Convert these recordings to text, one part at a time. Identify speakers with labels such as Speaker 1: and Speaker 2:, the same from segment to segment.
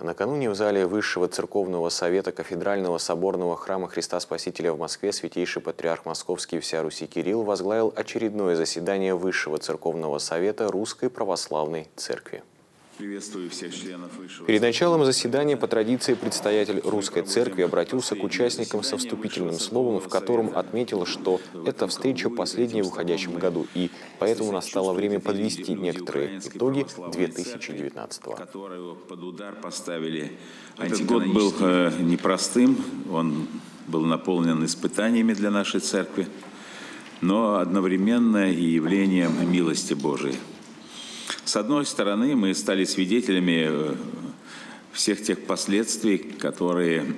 Speaker 1: Накануне в зале Высшего Церковного Совета Кафедрального Соборного Храма Христа Спасителя в Москве Святейший Патриарх Московский и вся Руси Кирилл возглавил очередное заседание Высшего Церковного Совета Русской Православной Церкви.
Speaker 2: Приветствую всех членов Высшего.
Speaker 1: Перед началом заседания по традиции предстоятель Русской Церкви обратился к участникам со вступительным словом, в котором отметил, что эта встреча последняя в уходящем году, и поэтому настало время подвести некоторые итоги 2019-го.
Speaker 2: Под удар поставили. Этот год был непростым, он был наполнен испытаниями для нашей Церкви, но одновременно и явлением милости Божией. С одной стороны, мы стали свидетелями всех тех последствий, которые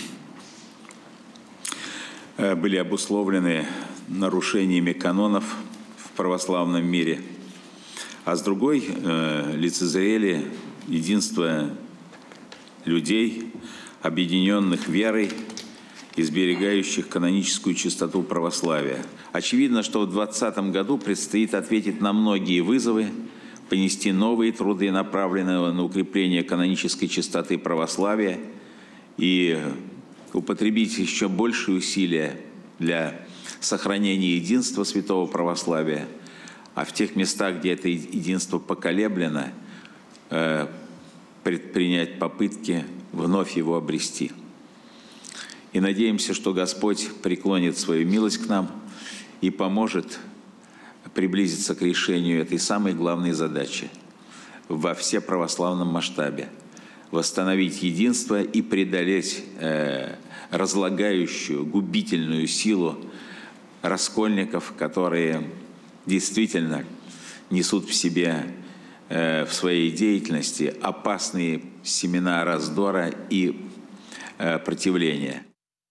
Speaker 2: были обусловлены нарушениями канонов в православном мире, а с другой лицезрели единство людей, объединенных верой и сберегающих каноническую чистоту православия. Очевидно, что в 2020 году предстоит ответить на многие вызовы, понести новые труды, направленные на укрепление канонической чистоты православия, и употребить еще большие усилия для сохранения единства святого православия, а в тех местах, где это единство поколеблено, предпринять попытки вновь его обрести. И надеемся, что Господь преклонит свою милость к нам и поможет приблизиться к решению этой самой главной задачи во всеправославном масштабе – восстановить единство и преодолеть разлагающую, губительную силу раскольников, которые действительно несут в себе, в своей деятельности опасные семена раздора и противления.